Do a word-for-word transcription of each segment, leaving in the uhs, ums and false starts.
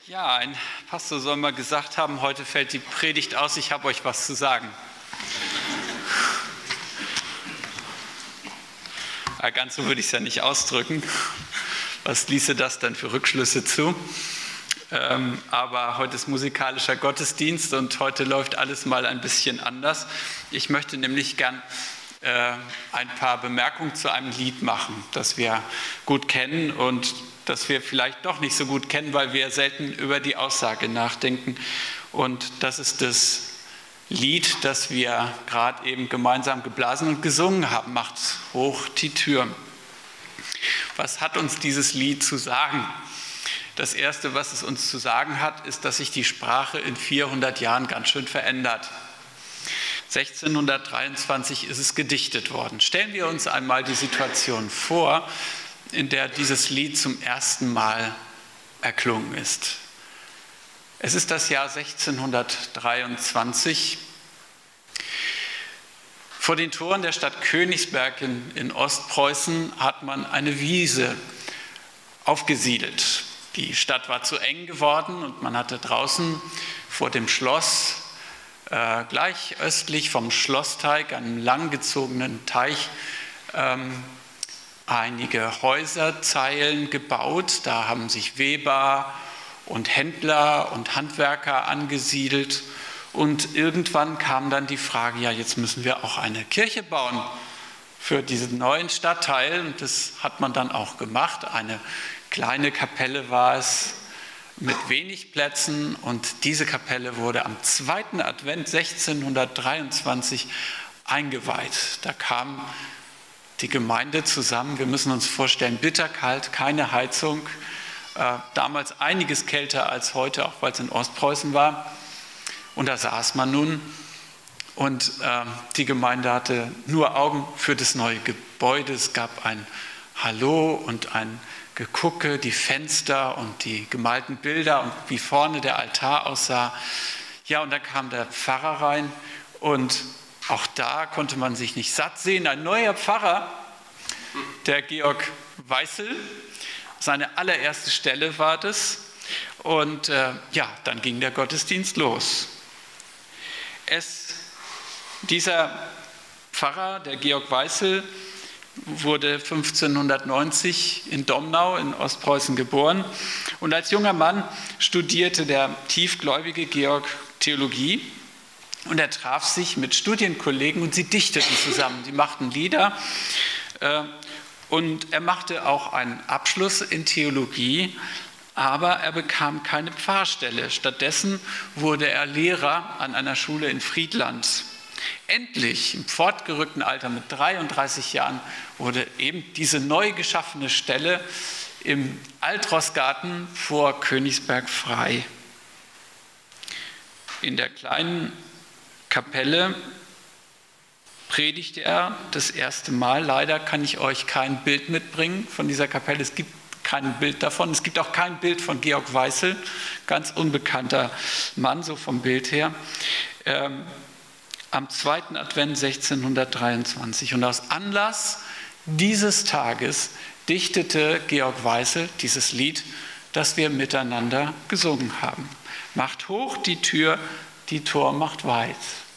Ja, ein Pastor soll mal gesagt haben, heute fällt die Predigt aus, ich habe euch was zu sagen. Ja, ganz so würde ich es ja nicht ausdrücken. Was ließe das dann für Rückschlüsse zu? Ähm, aber heute ist musikalischer Gottesdienst und heute läuft alles mal ein bisschen anders. Ich möchte nämlich gern äh, ein paar Bemerkungen zu einem Lied machen, das wir gut kennen und das wir vielleicht doch nicht so gut kennen, weil wir selten über die Aussage nachdenken. Und das ist das Lied, das wir gerade eben gemeinsam geblasen und gesungen haben, macht hoch die Tür. Was hat uns dieses Lied zu sagen? Das Erste, was es uns zu sagen hat, ist, dass sich die Sprache in vierhundert Jahren ganz schön verändert. sechzehnhundertdreiundzwanzig ist es gedichtet worden. Stellen wir uns einmal die Situation vor, in der dieses Lied zum ersten Mal erklungen ist. Es ist das Jahr sechzehnhundertdreiundzwanzig. Vor den Toren der Stadt Königsberg in, in Ostpreußen hat man eine Wiese aufgesiedelt. Die Stadt war zu eng geworden und man hatte draußen vor dem Schloss, äh, gleich östlich vom Schlossteig, einem langgezogenen Teich, ähm, einige Häuserzeilen gebaut. Da haben sich Weber und Händler und Handwerker angesiedelt. Und irgendwann kam dann die Frage, ja, jetzt müssen wir auch eine Kirche bauen für diesen neuen Stadtteil. Und das hat man dann auch gemacht. Eine kleine Kapelle war es mit wenig Plätzen. Und diese Kapelle wurde am zweiten Advent sechzehnhundertdreiundzwanzig eingeweiht. Da kam die Gemeinde zusammen. Wir müssen uns vorstellen, bitterkalt, keine Heizung. Äh, damals einiges kälter als heute, auch weil es in Ostpreußen war. Und da saß man nun und äh, die Gemeinde hatte nur Augen für das neue Gebäude. Es gab ein Hallo und ein Gegucke, die Fenster und die gemalten Bilder und wie vorne der Altar aussah. Ja, und dann kam der Pfarrer rein und auch da konnte man sich nicht satt sehen. Ein neuer Pfarrer, der Georg Weißel, seine allererste Stelle war das. Und äh, ja, dann ging der Gottesdienst los. Es, dieser Pfarrer, der Georg Weißel, wurde fünfzehnhundertneunzig in Domnau in Ostpreußen geboren. Und als junger Mann studierte der tiefgläubige Georg Theologie. Und er traf sich mit Studienkollegen und sie dichteten zusammen. Sie machten Lieder äh, und er machte auch einen Abschluss in Theologie, aber er bekam keine Pfarrstelle. Stattdessen wurde er Lehrer an einer Schule in Friedland. Endlich, im fortgerückten Alter mit dreiunddreißig Jahren, wurde eben diese neu geschaffene Stelle im Altrossgarten vor Königsberg frei. In der kleinen Kapelle predigte er das erste Mal. Leider kann ich euch kein Bild mitbringen von dieser Kapelle. Es gibt kein Bild davon. Es gibt auch kein Bild von Georg Weißel, ganz unbekannter Mann, so vom Bild her. Ähm, am zweiten Advent sechzehnhundertdreiundzwanzig. Und aus Anlass dieses Tages dichtete Georg Weißel dieses Lied, das wir miteinander gesungen haben. Macht hoch die Tür, die Tor macht weit.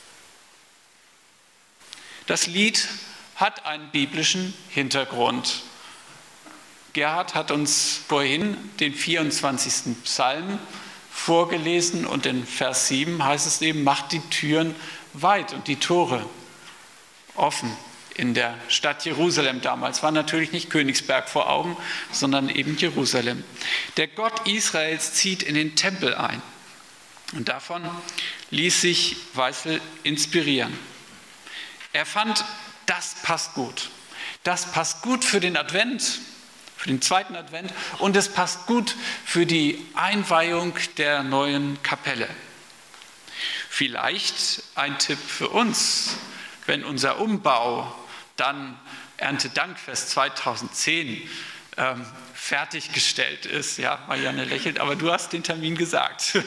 Das Lied hat einen biblischen Hintergrund. Gerhard hat uns vorhin den vierundzwanzigsten Psalm vorgelesen und in Vers sieben heißt es eben, macht die Türen weit und die Tore offen. In der Stadt Jerusalem damals war natürlich nicht Königsberg vor Augen, sondern eben Jerusalem. Der Gott Israels zieht in den Tempel ein. Und davon ließ sich Weißel inspirieren. Er fand, das passt gut. Das passt gut für den Advent, für den zweiten Advent und es passt gut für die Einweihung der neuen Kapelle. Vielleicht ein Tipp für uns, wenn unser Umbau dann Erntedankfest zweitausendzehn ähm, fertiggestellt ist. Ja, Marianne lächelt, aber du hast den Termin gesagt.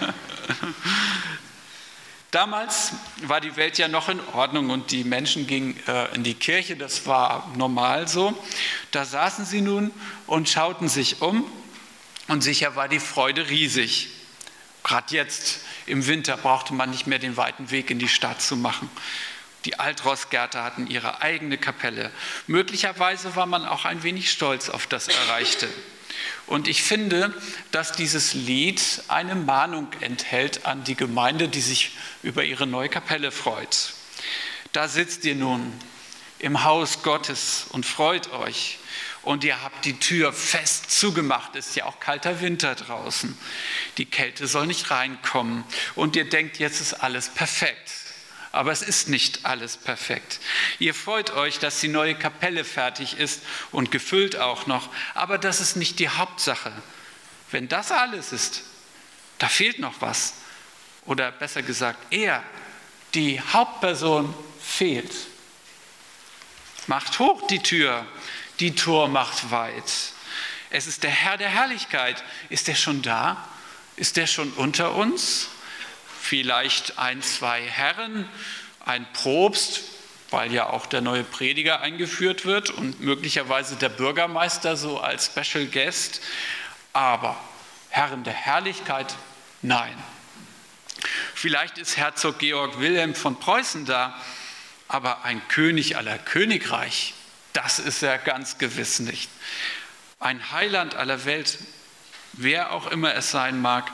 Damals war die Welt ja noch in Ordnung und die Menschen gingen äh, in die Kirche, das war normal so. Da saßen sie nun und schauten sich um Und sicher war die Freude riesig. Gerade jetzt im Winter brauchte man nicht mehr den weiten Weg in die Stadt zu machen. Die Altrossgärter hatten ihre eigene Kapelle. Möglicherweise war man auch ein wenig stolz auf das Erreichte. Und ich finde, dass dieses Lied eine Mahnung enthält an die Gemeinde, die sich über ihre neue Kapelle freut. Da sitzt ihr nun im Haus Gottes und freut euch. Und ihr habt die Tür fest zugemacht, ist ja auch kalter Winter draußen. Die Kälte soll nicht reinkommen. Und ihr denkt, jetzt ist alles perfekt. Aber es ist nicht alles perfekt. Ihr freut euch, dass die neue Kapelle fertig ist und gefüllt auch noch. Aber das ist nicht die Hauptsache. Wenn das alles ist, da fehlt noch was. Oder besser gesagt, er, die Hauptperson, fehlt. Macht hoch die Tür, die Tor macht weit. Es ist der Herr der Herrlichkeit. Ist er schon da? Ist er schon unter uns? Vielleicht ein, zwei Herren, ein Propst, weil ja auch der neue Prediger eingeführt wird und möglicherweise der Bürgermeister so als Special Guest. Aber Herren der Herrlichkeit, nein. Vielleicht ist Herzog Georg Wilhelm von Preußen da, aber ein König aller Königreich, das ist er ganz gewiss nicht. Ein Heiland aller Welt, wer auch immer es sein mag.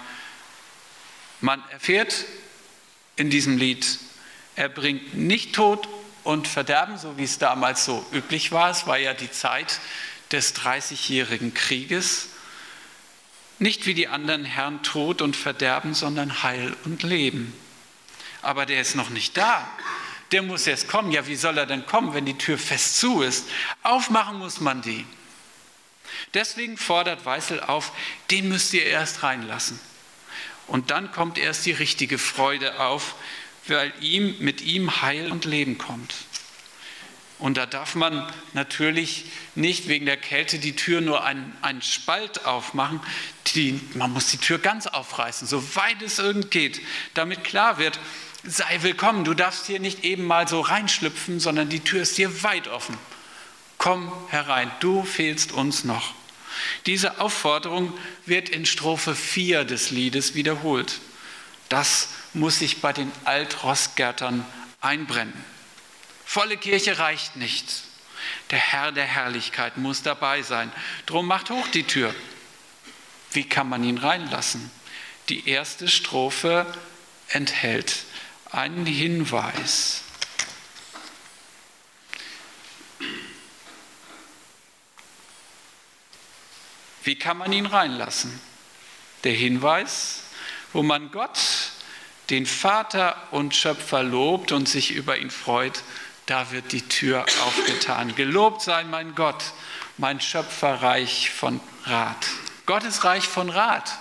Man erfährt in diesem Lied, er bringt nicht Tod und Verderben, so wie es damals so üblich war. Es war ja die Zeit des dreißigjährigen Krieges. Nicht wie die anderen Herren Tod und Verderben, sondern Heil und Leben. Aber der ist noch nicht da. Der muss erst kommen. Ja, wie soll er denn kommen, wenn die Tür fest zu ist? Aufmachen muss man die. Deswegen fordert Weißel auf, den müsst ihr erst reinlassen. Und dann kommt erst die richtige Freude auf, weil ihm, mit ihm Heil und Leben kommt. Und da darf man natürlich nicht wegen der Kälte die Tür nur einen, einen Spalt aufmachen. Die, man muss die Tür ganz aufreißen, so weit es irgend geht, damit klar wird, sei willkommen, du darfst hier nicht eben mal so reinschlüpfen, sondern die Tür ist hier weit offen. Komm herein, du fehlst uns noch. Diese Aufforderung wird in Strophe vier des Liedes wiederholt. Das muss sich bei den Altrossgärtern einbrennen. Volle Kirche reicht nicht. Der Herr der Herrlichkeit muss dabei sein. Drum macht hoch die Tür. Wie kann man ihn reinlassen? Die erste Strophe enthält einen Hinweis. Wie kann man ihn reinlassen? Der Hinweis, wo man Gott, den Vater und Schöpfer lobt und sich über ihn freut, da wird die Tür aufgetan. Gelobt sei mein Gott, mein Schöpfer reich von Rat. Gott ist reich von Rat.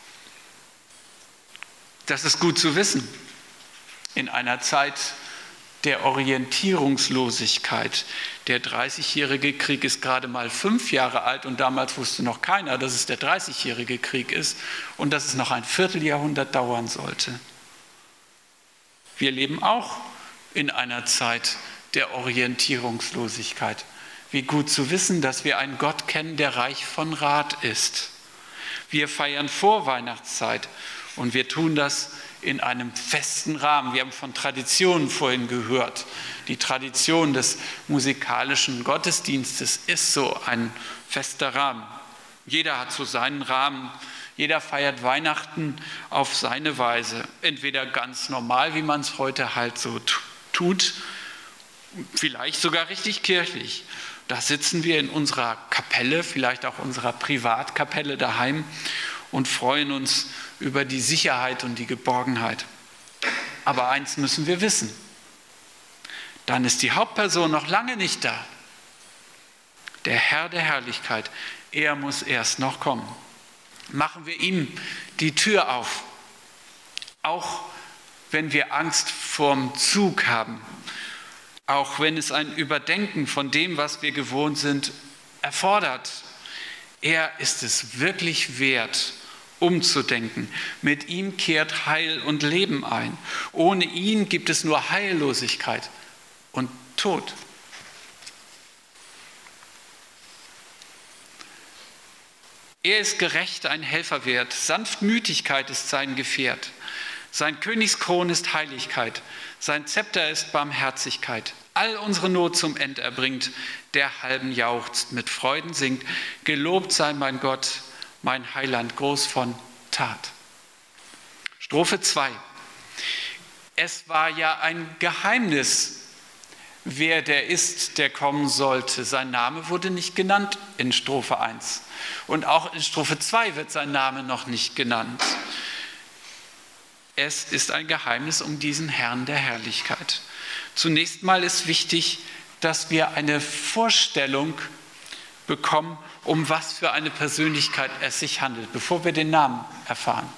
Das ist gut zu wissen. In einer Zeit der Orientierungslosigkeit. Der dreißigjährige Krieg ist gerade mal fünf Jahre alt und damals wusste noch keiner, dass es der dreißigjährige Krieg ist und dass es noch ein Vierteljahrhundert dauern sollte. Wir leben auch in einer Zeit der Orientierungslosigkeit. Wie gut zu wissen, dass wir einen Gott kennen, der reich von Rat ist. Wir feiern Vorweihnachtszeit und wir tun das in einem festen Rahmen. Wir haben von Traditionen vorhin gehört. Die Tradition des musikalischen Gottesdienstes ist so ein fester Rahmen. Jeder hat so seinen Rahmen. Jeder feiert Weihnachten auf seine Weise. Entweder ganz normal, wie man es heute halt so tut, vielleicht sogar richtig kirchlich. Da sitzen wir in unserer Kapelle, vielleicht auch unserer Privatkapelle daheim und freuen uns über die Sicherheit und die Geborgenheit. Aber eins müssen wir wissen, dann ist die Hauptperson noch lange nicht da. Der Herr der Herrlichkeit, er muss erst noch kommen. Machen wir ihm die Tür auf, auch wenn wir Angst vorm Zug haben, auch wenn es ein Überdenken von dem, was wir gewohnt sind, erfordert. Er ist es wirklich wert, umzudenken. Mit ihm kehrt Heil und Leben ein. Ohne ihn gibt es nur Heillosigkeit und Tod. Er ist gerecht, ein Helfer wert. Sanftmütigkeit ist sein Gefährt. Sein Königskron ist Heiligkeit. Sein Zepter ist Barmherzigkeit. All unsere Not zum End erbringt. Der halben jauchzt, mit Freuden singt. Gelobt sei mein Gott, mein Heiland, groß von Tat. Strophe zwei. Es war ja ein Geheimnis, wer der ist, der kommen sollte. Sein Name wurde nicht genannt in Strophe eins. Und auch in Strophe zwei wird sein Name noch nicht genannt. Es ist ein Geheimnis um diesen Herrn der Herrlichkeit. Zunächst mal ist wichtig, dass wir eine Vorstellung bekommen, um was für eine Persönlichkeit es sich handelt, bevor wir den Namen erfahren.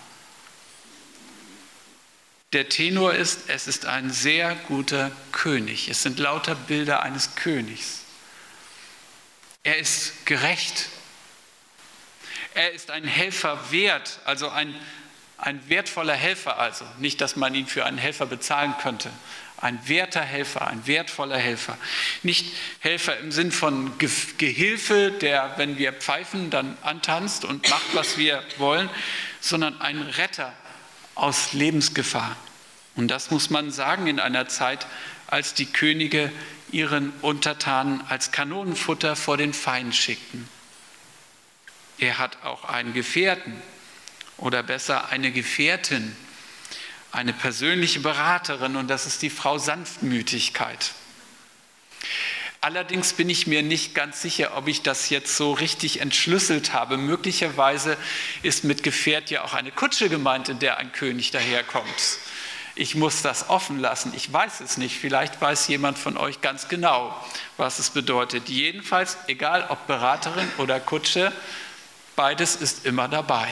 Der Tenor ist, es ist ein sehr guter König. Es sind lauter Bilder eines Königs. Er ist gerecht. Er ist ein Helfer wert, also ein, ein wertvoller Helfer also. Nicht, dass man ihn für einen Helfer bezahlen könnte. Ein werter Helfer, ein wertvoller Helfer. Nicht Helfer im Sinn von Ge- Gehilfe, der, wenn wir pfeifen, dann antanzt und macht, was wir wollen, sondern ein Retter aus Lebensgefahr. Und das muss man sagen in einer Zeit, als die Könige ihren Untertanen als Kanonenfutter vor den Feind schickten. Er hat auch einen Gefährten oder besser eine Gefährtin, eine persönliche Beraterin, und das ist die Frau Sanftmütigkeit. Allerdings bin ich mir nicht ganz sicher, ob ich das jetzt so richtig entschlüsselt habe. Möglicherweise ist mit Gefährt ja auch eine Kutsche gemeint, in der ein König daherkommt. Ich muss das offen lassen. Ich weiß es nicht. Vielleicht weiß jemand von euch ganz genau, was es bedeutet. Jedenfalls, egal ob Beraterin oder Kutsche, beides ist immer dabei.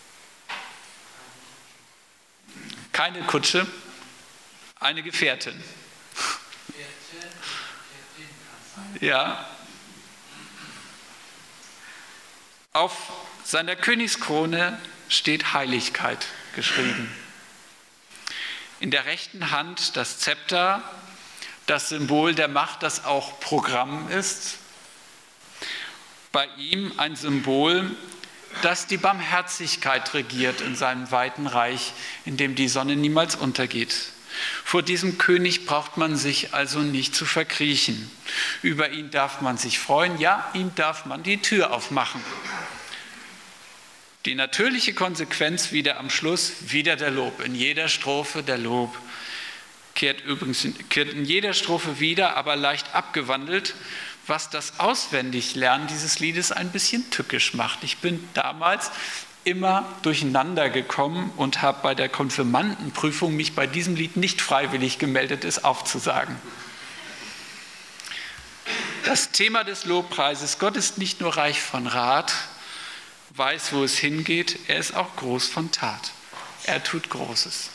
Keine Kutsche, eine Gefährtin. Ja. Auf seiner Königskrone steht Heiligkeit geschrieben. In der rechten Hand das Zepter, das Symbol der Macht, das auch Programm ist. Bei ihm ein Symbol, dass die Barmherzigkeit regiert in seinem weiten Reich, in dem die Sonne niemals untergeht. Vor diesem König braucht man sich also nicht zu verkriechen. Über ihn darf man sich freuen, ja, ihm darf man die Tür aufmachen. Die natürliche Konsequenz wieder am Schluss, wieder der Lob. In jeder Strophe der Lob. Kehrt übrigens kehrt in jeder Strophe wieder, aber leicht abgewandelt, was das Auswendiglernen dieses Liedes ein bisschen tückisch macht. Ich bin damals immer durcheinander gekommen und habe bei der Konfirmandenprüfung mich bei diesem Lied nicht freiwillig gemeldet, es aufzusagen. Das Thema des Lobpreises: Gott ist nicht nur reich von Rat, weiß, wo es hingeht, er ist auch groß von Tat. Er tut Großes.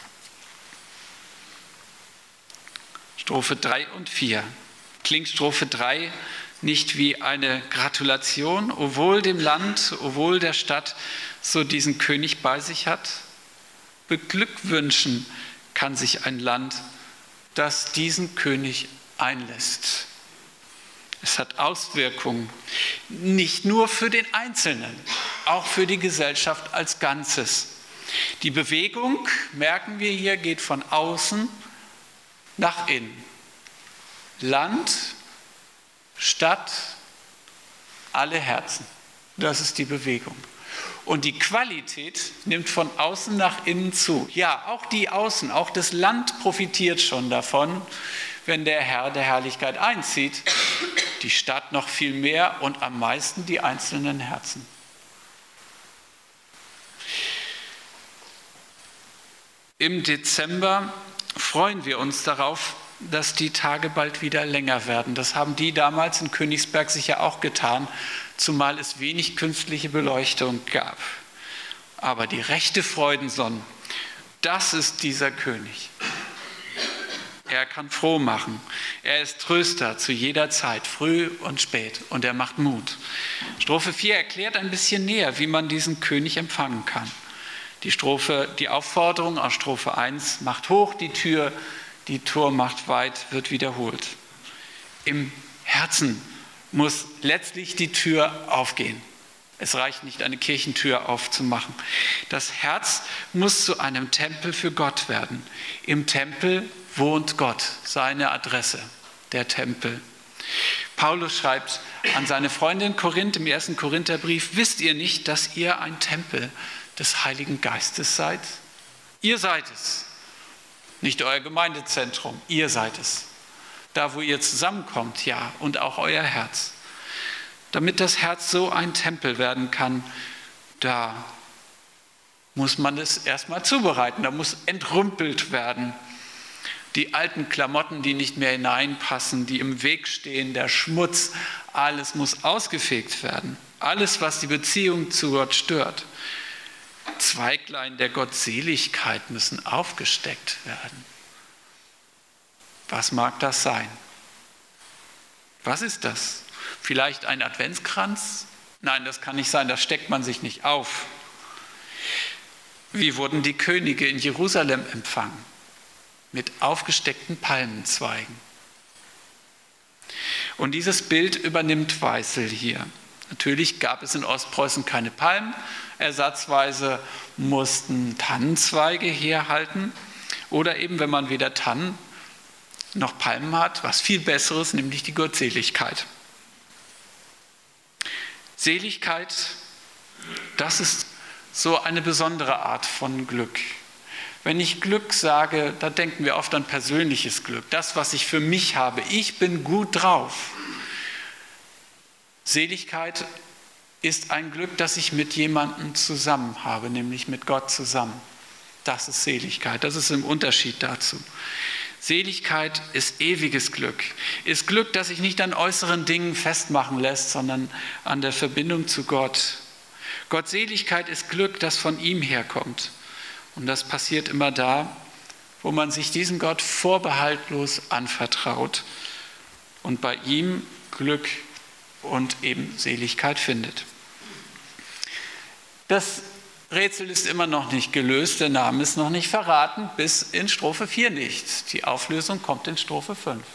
Strophe drei und vier. Klingt Strophe drei nicht wie eine Gratulation, o wohl dem Land, o wohl der Stadt, so diesen König bei sich hat? Beglückwünschen kann sich ein Land, das diesen König einlässt. Es hat Auswirkungen, nicht nur für den Einzelnen, auch für die Gesellschaft als Ganzes. Die Bewegung, merken wir hier, geht von außen nach innen. Land, Stadt, alle Herzen. Das ist die Bewegung. Und die Qualität nimmt von außen nach innen zu. Ja, auch die Außen, auch das Land profitiert schon davon, wenn der Herr der Herrlichkeit einzieht. Die Stadt noch viel mehr und am meisten die einzelnen Herzen. Im Dezember freuen wir uns darauf, dass die Tage bald wieder länger werden. Das haben die damals in Königsberg sicher auch getan, zumal es wenig künstliche Beleuchtung gab. Aber die rechte Freudensonne, das ist dieser König. Er kann froh machen. Er ist Tröster zu jeder Zeit, früh und spät, und er macht Mut. Strophe vier erklärt ein bisschen näher, wie man diesen König empfangen kann. Die Strophe, die Aufforderung aus Strophe eins, macht hoch die Tür, die Tor macht weit, wird wiederholt. Im Herzen muss letztlich die Tür aufgehen. Es reicht nicht, eine Kirchentür aufzumachen. Das Herz muss zu einem Tempel für Gott werden. Im Tempel wohnt Gott, seine Adresse, der Tempel. Paulus schreibt an seine Freundin Korinth im ersten Korintherbrief: Wisst ihr nicht, dass ihr ein Tempel des Heiligen Geistes seid? Ihr seid es, nicht euer Gemeindezentrum, ihr seid es. Da, wo ihr zusammenkommt, ja, und auch euer Herz. Damit das Herz so ein Tempel werden kann, da muss man es erstmal zubereiten, da muss entrümpelt werden. Die alten Klamotten, die nicht mehr hineinpassen, die im Weg stehen, der Schmutz, alles muss ausgefegt werden. Alles, was die Beziehung zu Gott stört. Zweiglein der Gottseligkeit müssen aufgesteckt werden. Was mag das sein? Was ist das? Vielleicht ein Adventskranz? Nein, das kann nicht sein, das steckt man sich nicht auf. Wie wurden die Könige in Jerusalem empfangen? Mit aufgesteckten Palmenzweigen. Und dieses Bild übernimmt Weißel hier. Natürlich gab es in Ostpreußen keine Palmen. Ersatzweise mussten Tannenzweige herhalten. Oder eben, wenn man weder Tannen noch Palmen hat, was viel Besseres, nämlich die Gottseligkeit. Seligkeit, das ist so eine besondere Art von Glück. Wenn ich Glück sage, da denken wir oft an persönliches Glück, das, was ich für mich habe. Ich bin gut drauf. Seligkeit ist ein Glück, das ich mit jemandem zusammen habe, nämlich mit Gott zusammen. Das ist Seligkeit, das ist im Unterschied dazu. Seligkeit ist ewiges Glück, ist Glück, das sich nicht an äußeren Dingen festmachen lässt, sondern an der Verbindung zu Gott. Gottseligkeit ist Glück, das von ihm herkommt. Und das passiert immer da, wo man sich diesem Gott vorbehaltlos anvertraut und bei ihm Glück und eben Seligkeit findet. Das Rätsel ist immer noch nicht gelöst, der Name ist noch nicht verraten, bis in Strophe vier nicht. Die Auflösung kommt in Strophe fünf.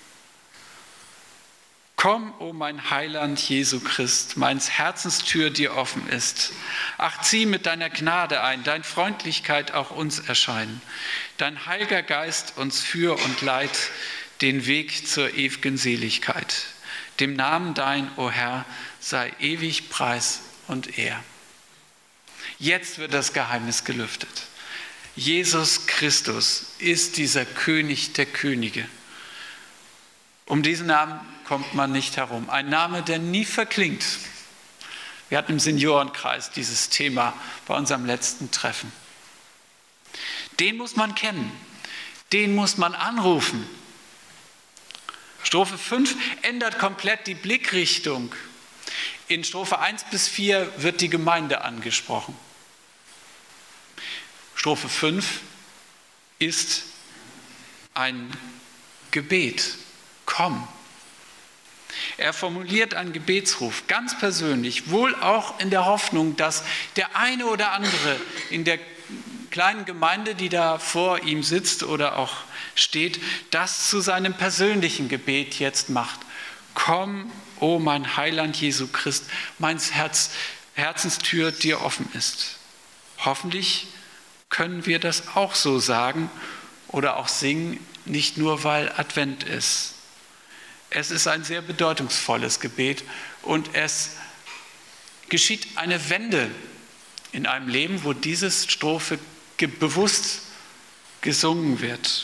Komm, o mein Heiland Jesu Christ, meins Herzenstür dir offen ist. Ach, zieh mit deiner Gnade ein, dein Freundlichkeit auch uns erscheinen. Dein Heiliger Geist uns führ und leit den Weg zur ewigen Seligkeit. Dem Namen dein, o Herr, sei ewig Preis und Ehr. Jetzt wird das Geheimnis gelüftet. Jesus Christus ist dieser König der Könige. Um diesen Namen kommt man nicht herum. Ein Name, der nie verklingt. Wir hatten im Seniorenkreis dieses Thema bei unserem letzten Treffen. Den muss man kennen. Den muss man anrufen. Strophe fünf ändert komplett die Blickrichtung. In Strophe eins bis vier wird die Gemeinde angesprochen. Strophe fünf ist ein Gebet. Komm. Er formuliert einen Gebetsruf, ganz persönlich, wohl auch in der Hoffnung, dass der eine oder andere in der kleinen Gemeinde, die da vor ihm sitzt oder auch steht, das zu seinem persönlichen Gebet jetzt macht. Komm, o mein Heiland Jesu Christ, mein Herz, Herzenstür dir offen ist. Hoffentlich können wir das auch so sagen oder auch singen, nicht nur weil Advent ist. Es ist ein sehr bedeutungsvolles Gebet und es geschieht eine Wende in einem Leben, wo diese Strophe ge- bewusst gesungen wird.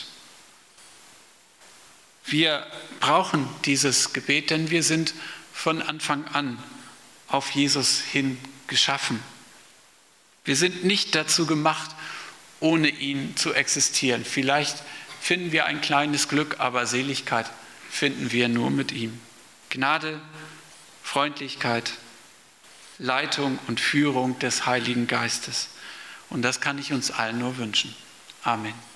Wir brauchen dieses Gebet, denn wir sind von Anfang an auf Jesus hin geschaffen. Wir sind nicht dazu gemacht, ohne ihn zu existieren. Vielleicht finden wir ein kleines Glück, aber Seligkeit finden wir nur mit ihm. Gnade, Freundlichkeit, Leitung und Führung des Heiligen Geistes. Und das kann ich uns allen nur wünschen. Amen.